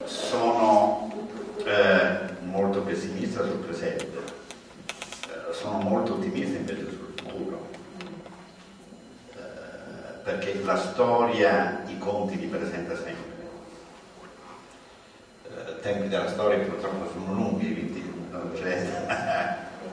sono molto pessimista sul presente, sono molto ottimista invece sul futuro, perché la storia i conti li presenta sempre. I tempi della storia purtroppo sono lunghi, quindi non c'è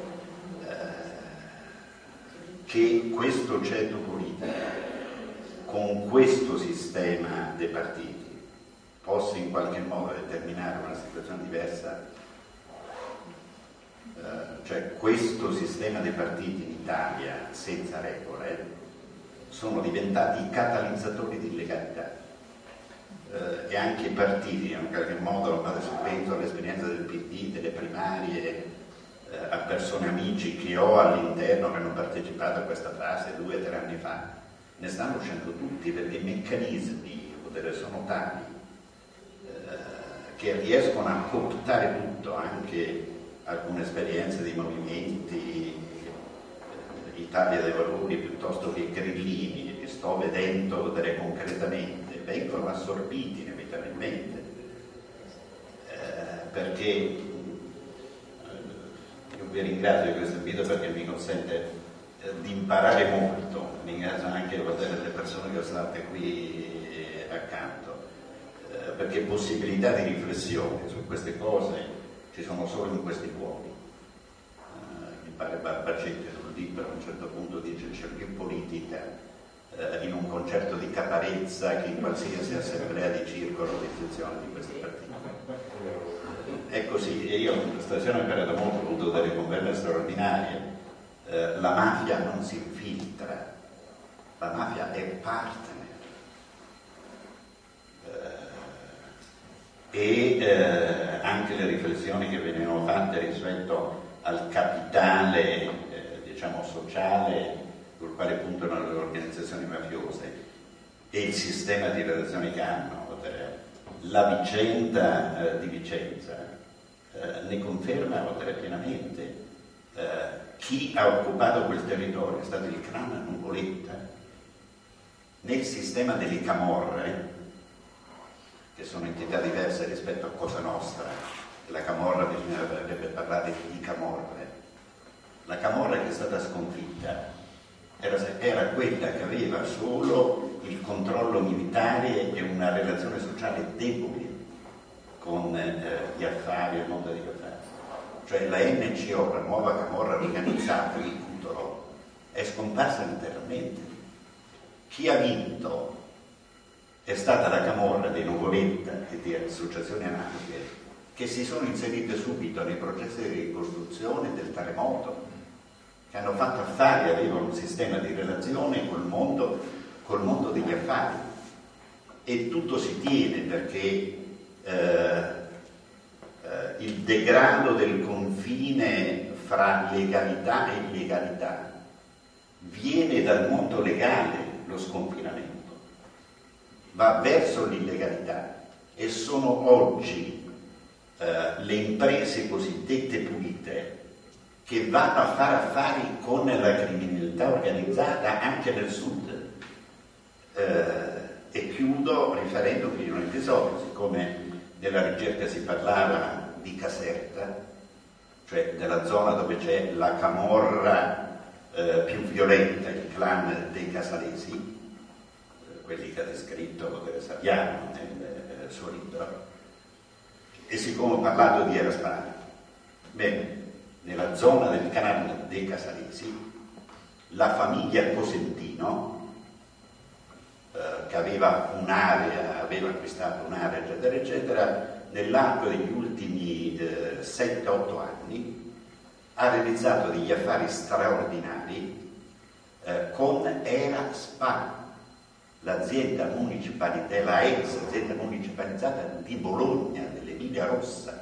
che questo ceto politico con questo sistema dei partiti possa in qualche modo determinare una situazione diversa, cioè questo sistema dei partiti in Italia senza regole sono diventati i catalizzatori di illegalità, e anche i partiti in qualche modo, adesso penso all'esperienza del PD, delle primarie, a persone amici che ho all'interno che hanno partecipato a questa fase 2 o 3 anni fa, ne stanno uscendo tutti perché i meccanismi sono tali che riescono a cooptare tutto, anche alcune esperienze dei movimenti, Italia dei Valori piuttosto che Grillini, che sto vedendo concretamente, vengono assorbiti inevitabilmente, perché io vi ringrazio di questo invito perché mi consente di imparare molto, ringrazio anche le persone che sono state qui accanto, perché possibilità di riflessione su queste cose ci sono solo in questi luoghi. Mi pare Barbacetti sul libro a un certo punto dice c'è più politica in un concerto di Caparezza che in qualsiasi assemblea di circolo di sezione di questi partiti. È così, e io stasera ho imparato molto, ho avuto delle converne straordinarie. La mafia non si infiltra, la mafia è partner. Anche le riflessioni che venivano fatte rispetto al capitale sociale sul quale puntano le organizzazioni mafiose e il sistema di relazioni che hanno, la vicenda di Vicenza ne conferma pienamente. Chi ha occupato quel territorio è stato il clan Nuvoletta. Nel sistema delle camorre, che sono entità diverse rispetto a Cosa Nostra, la camorra bisognerebbe parlare di camorre. La camorra che è stata sconfitta era quella che aveva solo il controllo militare e una relazione sociale debole con gli affari e il mondo degli affari. Cioè la NCO, la nuova camorra organizzata, il Cutolo, è scomparsa interamente. Chi ha vinto è stata la camorra dei Nuvoletta e di associazioni analoche che si sono inserite subito nei processi di ricostruzione del terremoto, che hanno fatto affari, avevano un sistema di relazione col mondo degli affari, e tutto si tiene perché il degrado del confine fra legalità e illegalità viene dal mondo legale, lo sconfinamento va verso l'illegalità, e sono oggi le imprese cosiddette pulite che vanno a fare affari con la criminalità organizzata anche nel sud. E chiudo riferendomi a un episodio, siccome nella ricerca si parlava di Caserta, cioè della zona dove c'è la camorra più violenta, il clan dei Casalesi, quelli che ha descritto Saviano nel suo libro, e siccome ho parlato di Eraspari, bene, nella zona del clan dei Casalesi la famiglia Cosentino, che aveva acquistato un'area eccetera eccetera, nell'arco degli ultimi 7-8 anni ha realizzato degli affari straordinari con Era Spa, l'azienda municipalizzata, la ex azienda municipalizzata di Bologna, dell'Emilia Rossa.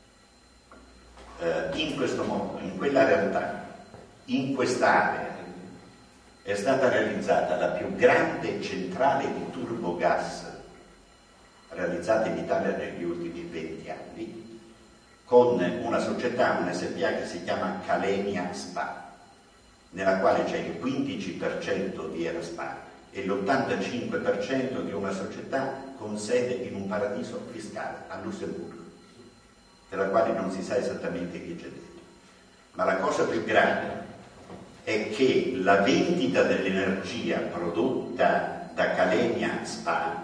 In questo modo, in quella realtà, in quest'area, è stata realizzata la più grande centrale di turbogas realizzata in Italia negli ultimi 20 anni, con una società, una SPA che si chiama Calenia Spa, nella quale c'è il 15% di Era Spa e l'85% di una società con sede in un paradiso fiscale a Lussemburgo, della quale non si sa esattamente chi c'è dentro. Ma la cosa più grave è che la vendita dell'energia prodotta da Calenia SpA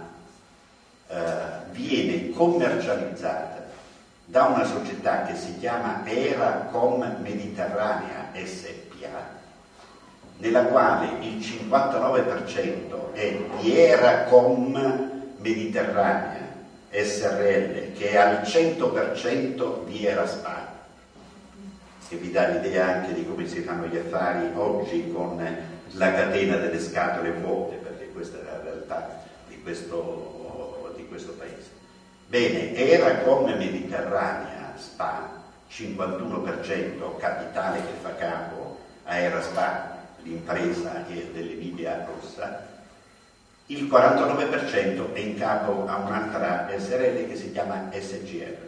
viene commercializzata da una società che si chiama Eracom Mediterranea SpA, nella quale il 59% è di Eracom Mediterranea SRL, che è al 100% di Eraspa, che vi dà l'idea anche di come si fanno gli affari oggi con la catena delle scatole vuote, perché questa è la realtà di questo paese. Bene, Eracom Mediterranea SpA, 51% capitale che fa capo a Eraspa, l'impresa dell'Emilia Rossa, il 49% è in capo a un'altra SRL che si chiama SGR.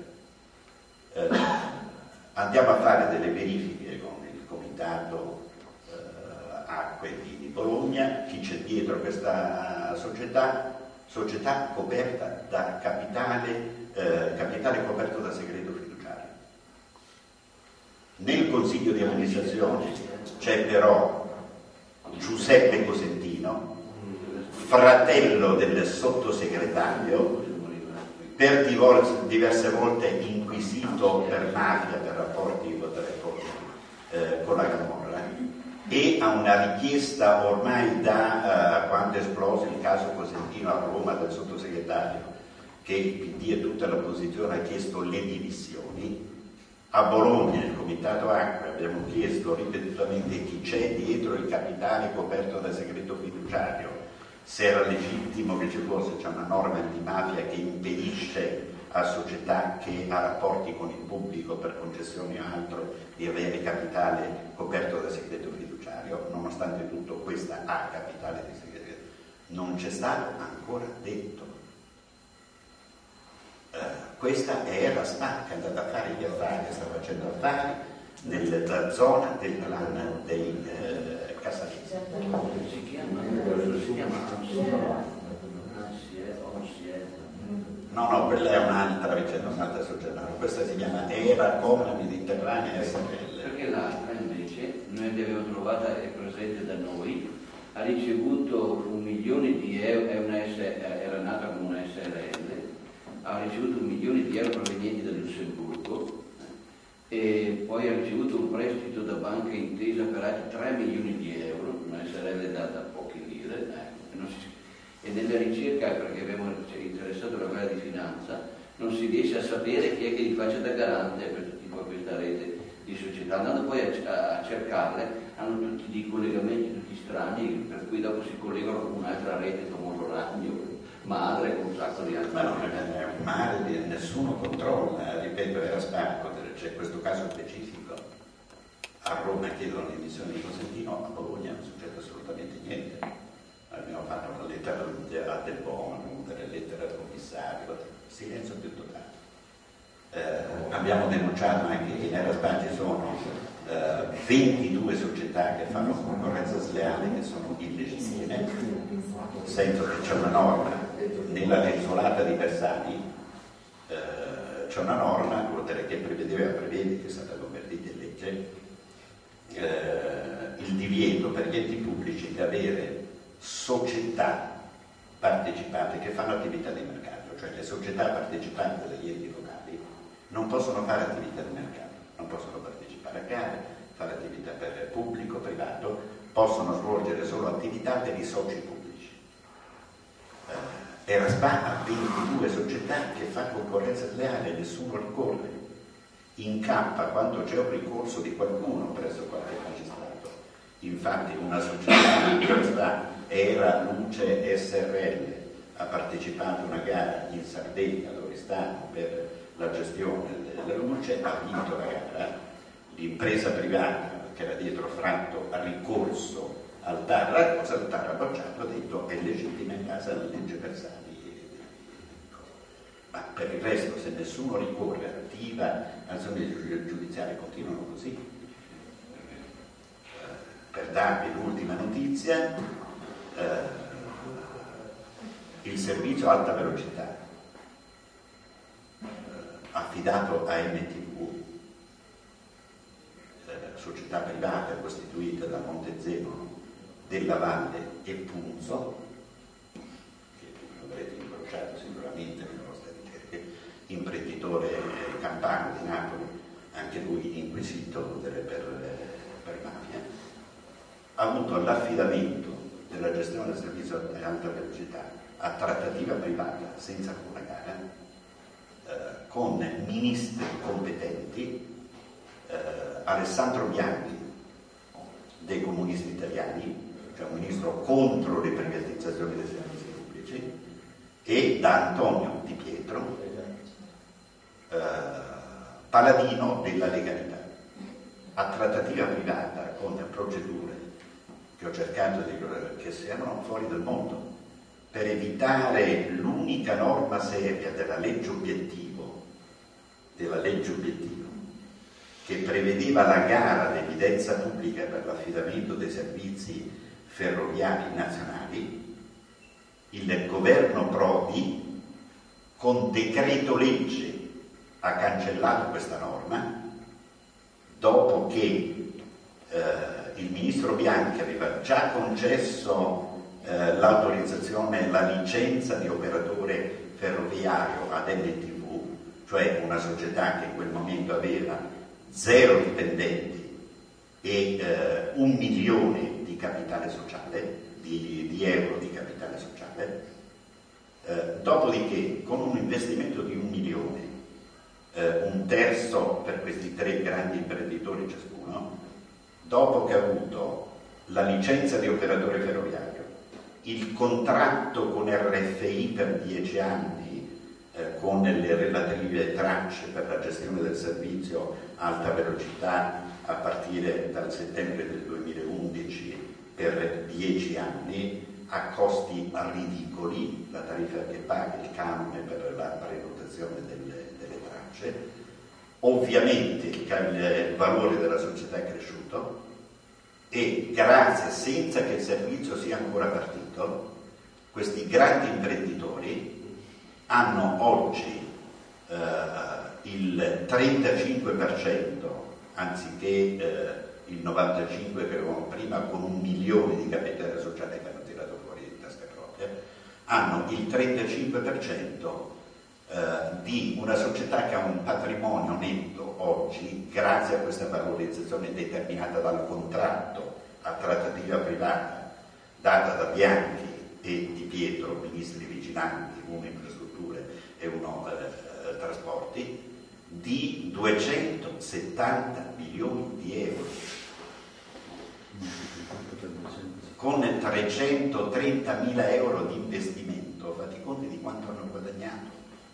Andiamo a fare delle verifiche con il comitato acque di Bologna, chi c'è dietro questa società coperta da capitale coperto da segreto fiduciario. Nel consiglio di amministrazione c'è però Giuseppe Cosentino, fratello del sottosegretario, per diverse volte inquisito per mafia, per rapporti con la Camorra, e a una richiesta ormai da quando è esploso il caso Cosentino a Roma del sottosegretario, che il PD e tutta l'opposizione ha chiesto le dimissioni. A Bologna, il Comitato Acque, abbiamo chiesto ripetutamente chi c'è dietro il capitale coperto da segreto fiduciario, se era legittimo che ci fosse. C'è una norma antimafia che impedisce a società che ha rapporti con il pubblico per concessioni o altro di avere capitale coperto da segreto fiduciario. Nonostante tutto, questa ha capitale di segreto. Non c'è stato ancora detto. Questa era SpA, che è andata a fare gli affari, sta facendo affari nella zona del clan dei Casalesi. Si chiama No, quella è un'altra vicenda, un'altra società. Questa si chiama Eracom Mediterranea SRL. Perché l'altra invece, noi l'abbiamo trovata, è presente da noi, ha ricevuto 1 milione di euro, era nata come una SRL, ha ricevuto 1 milione di euro provenienti da Lussemburgo e poi ha ricevuto un prestito da Banca Intesa per altri 3 milioni di euro, una SRL da poche lire, e nella ricerca, perché abbiamo interessato la Guardia di Finanza, non si riesce a sapere chi è che li faccia da garante per questa rete di società. Andando poi a cercarle, hanno tutti dei collegamenti tutti strani, per cui dopo si collegano con un'altra rete, il famoso Ragno, Madre, con un sacco di altri. Ma non è un mare, nessuno controlla, ripeto, era Sparco, c'è questo caso specifico. A Roma chiedono l'emissione di Cosentino, a Bologna non succede assolutamente niente. Abbiamo fatto una lettera a Del Bono, delle lettere al commissario, silenzio più totale. Abbiamo denunciato anche che in Eraspa ci sono 22 società che fanno concorrenza sleale, che sono illegittime, sento che c'è una norma nella lenzuolata di Bersani, c'è una norma che prevede, che è stata convertita in legge, il divieto per gli enti pubblici di avere società partecipate che fanno attività di mercato, cioè le società partecipate dagli enti locali non possono fare attività di mercato, non possono partecipare a gare, fare attività per pubblico, privato, possono svolgere solo attività per i soci pubblici. Eraspa ha 22 società che fa concorrenza sleale, nessuno ricorre, incappa quando c'è un ricorso di qualcuno presso qualche magistrato. Infatti una società di Eraspa era Luce SRL, ha partecipato a una gara in Sardegna, dove stanno per la gestione della luce, ha vinto la gara, l'impresa privata che era dietro Franco ha ricorso al TAR, cosa il TAR ha bocciato, ha detto è legittima in base alla legge Bersani. Ma per il resto, se nessuno ricorre, attiva azioni giudiziarie, continuano così. Per darvi l'ultima notizia, il servizio alta velocità affidato a MTV, società privata costituita da Montezemolo, Della Valle e Punzo, che avrete incrociato sicuramente nelle vostre ricerche, imprenditore campano di Napoli, anche lui inquisito per mafia, ha avuto l'affidamento della gestione del servizio ad alta velocità a trattativa privata senza alcuna gara, con ministri competenti, Alessandro Bianchi dei comunisti italiani, cioè un ministro contro le privatizzazioni dei servizi pubblici, e da Antonio Di Pietro, paladino della legalità, a trattativa privata con procedure che ho cercato che siano fuori dal mondo, per evitare l'unica norma seria della legge obiettivo, che prevedeva la gara d'evidenza pubblica per l'affidamento dei servizi ferroviari nazionali. Il governo Prodi, con decreto legge, ha cancellato questa norma, dopo che il ministro Bianchi aveva già concesso l'autorizzazione, la licenza di operatore ferroviario ad MTV, cioè una società che in quel momento aveva 0 dipendenti e 1 milione di capitale sociale, di euro di capitale sociale. Dopodiché, con un investimento di 1 milione, un terzo per questi 3 grandi imprenditori ciascuno, dopo che ha avuto la licenza di operatore ferroviario, il contratto con RFI per 10 anni, con le relative tracce per la gestione del servizio alta velocità a partire dal settembre del 2011 per 10 anni, a costi ridicoli, la tariffa che paga il canone per la prenotazione delle tracce. Ovviamente il valore della società è cresciuto e grazie, senza che il servizio sia ancora partito, questi grandi imprenditori hanno oggi il 35% anziché il 95% che avevano prima, con 1 milione di capitale sociale che hanno tirato fuori di tasca propria, hanno il 35% di una società che ha un patrimonio netto oggi, grazie a questa valorizzazione determinata dal contratto a trattativa privata data da Bianchi e Di Pietro, ministri vigilanti, uno infrastrutture e uno trasporti, di 270 milioni di euro, con 330.000 euro di investimento. Fate i conti di quanto hanno guadagnato.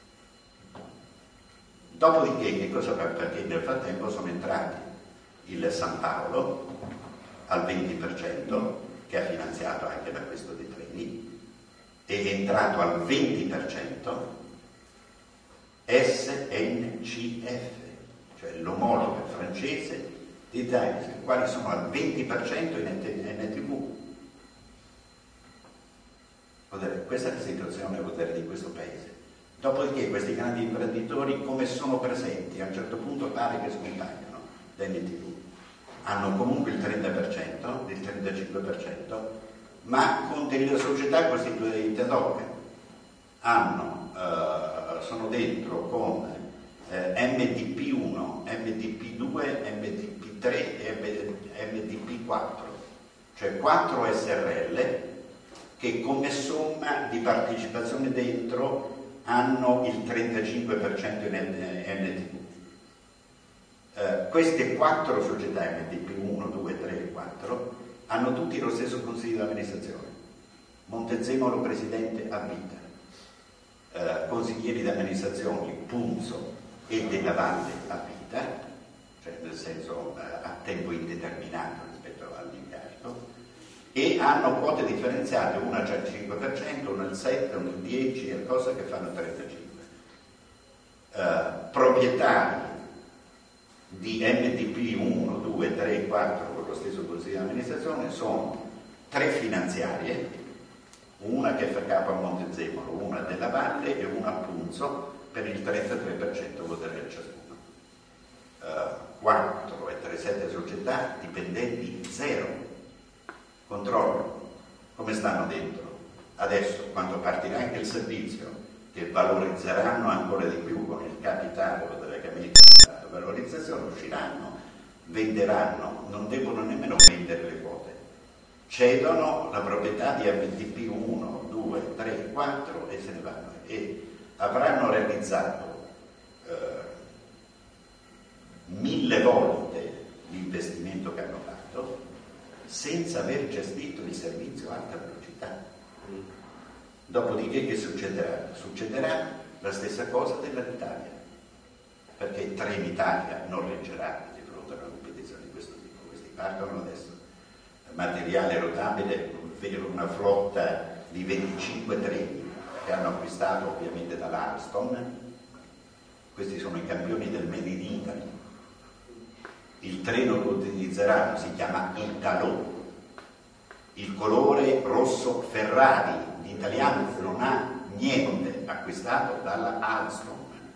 Dopodiché, che cosa fa? Perché nel frattempo sono entrati il San Paolo al 20%, che ha finanziato anche l'acquisto dei treni, è entrato al 20% SNCF, cioè l'omologo francese di Thales, i quali sono al 20% in NTV. Questa è la situazione di questo paese. Dopodiché questi grandi imprenditori, come sono presenti, a un certo punto pare che scompagnano da NTV. Hanno comunque il 30%, il 35%, ma con delle società costituite ad hoc. Sono dentro con MDP1, MDP2, MDP3 e MDP4, cioè 4 SRL che come somma di partecipazione dentro hanno il 35% in NTV. Queste 4 società, MDP1, 2, 3 e 4, hanno tutti lo stesso consiglio di amministrazione. Montezemolo presidente a vita, consiglieri di amministrazione Punzo e Della Valle a vita, cioè nel senso a tempo indeterminato rispetto all'incarico, e hanno quote differenziate, una c'è il 5%, una il 7%, una il 10%, e cose che fanno 35%. Proprietari di MDP 1, 2, 3, 4 con lo stesso consiglio di amministrazione sono 3 finanziarie, una che fa capo a Montezemolo, una della Valle e una a Punzo, per il 33% voterei ciascuno. 4 e 37 società, dipendenti 0. Controllo. Come stanno dentro? Adesso, quando partirà anche il servizio, che valorizzeranno ancora di più con il capitale della camminata valorizzazione, usciranno, venderanno, non devono nemmeno vendere le quote. Cedono la proprietà di AVTP 1, 2, 3, 4 e se ne vanno. E avranno realizzato 1000 volte l'investimento che hanno fatto senza aver gestito il servizio alta velocità. Dopodiché che succederà? Succederà la stessa cosa dell'Italia, perché Trenitalia non reggerà di fronte a una competizione di questo tipo. Questi partono adesso materiale rotabile, una flotta di 25 treni che hanno acquistato ovviamente dall'Alstom. Questi sono i campioni del Made in Italy. Il treno che utilizzeranno si chiama Italò, il colore rosso Ferrari, di italiano non ha niente, acquistato dalla Alstom.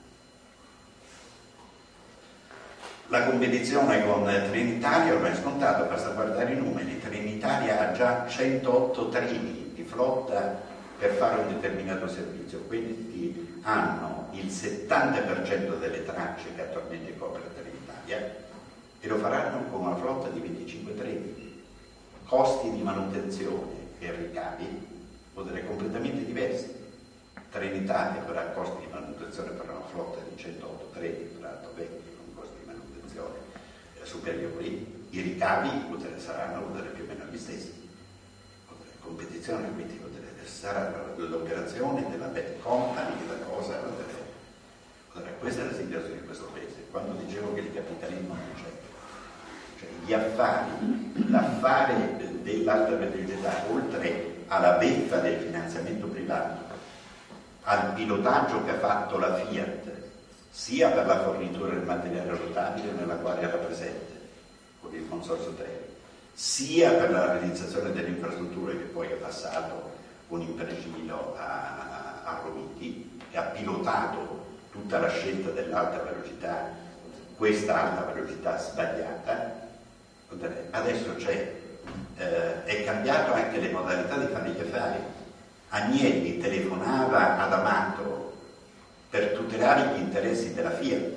La competizione con Trenitalia ormai è scontata, basta guardare i numeri. Trenitalia ha già 108 treni di flotta per fare un determinato servizio, quindi hanno il 70% delle tracce che attualmente copre Trenitalia e lo faranno con una flotta di 25 treni. Costi di manutenzione e ricavi potrebbero completamente diversi. Trenitalia avrà costi di manutenzione per una flotta di 108 treni, peraltro vecchi, con costi di manutenzione superiori, i ricavi saranno più o meno gli stessi. Competizione, quindi sarà l'operazione della bad company, la cosa. Questa è la situazione di questo paese. Quando dicevo che il capitalismo non c'è, cioè gli affari, l'affare dell'alta velocità, oltre alla beffa del finanziamento privato, al pilotaggio che ha fatto la Fiat, sia per la fornitura del materiale rotabile nella quale era presente con il consorzio Treni, sia per la realizzazione delle infrastrutture che poi è passato con Impergilo a Roviti, che ha pilotato tutta la scelta dell'alta velocità, questa alta velocità sbagliata. Adesso è cambiato anche le modalità di fare gli affari. Agnelli telefonava ad Amato per tutelare gli interessi della Fiat.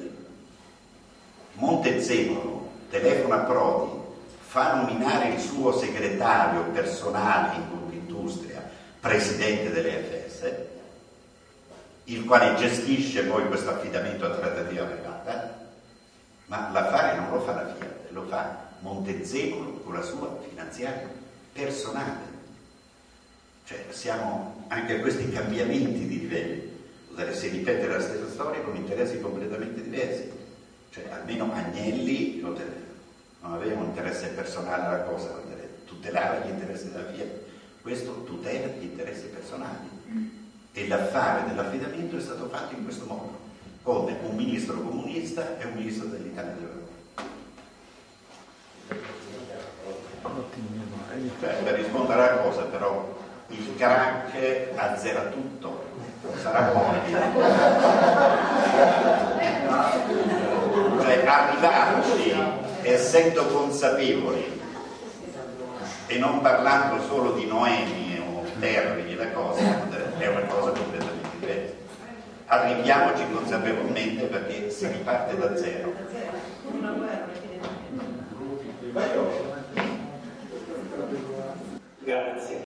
Montezemolo telefona a Prodi, fa nominare il suo segretario personale in Confindustria, presidente dell'EFS, il quale gestisce poi questo affidamento a trattativa privata, ma l'affare non lo fa la Fiat, lo fa Montezemolo con la sua finanziaria personale. Cioè siamo anche a questi cambiamenti di livelli. Si ripete la stessa storia con interessi completamente diversi. Cioè almeno Agnelli non aveva un interesse personale alla cosa, tutelava gli interessi della Fiat. Questo tutela gli interessi personali. E l'affare dell'affidamento è stato fatto in questo modo, con un ministro comunista e un ministro dell'Italia dei Valori. Per rispondere alla cosa, però, il crack azzera tutto, sarà buono. Cioè arrivarci essendo consapevoli e non parlando solo di Noemi o Terri, la cosa è una cosa completamente diversa. Arriviamoci consapevolmente perché si riparte da zero.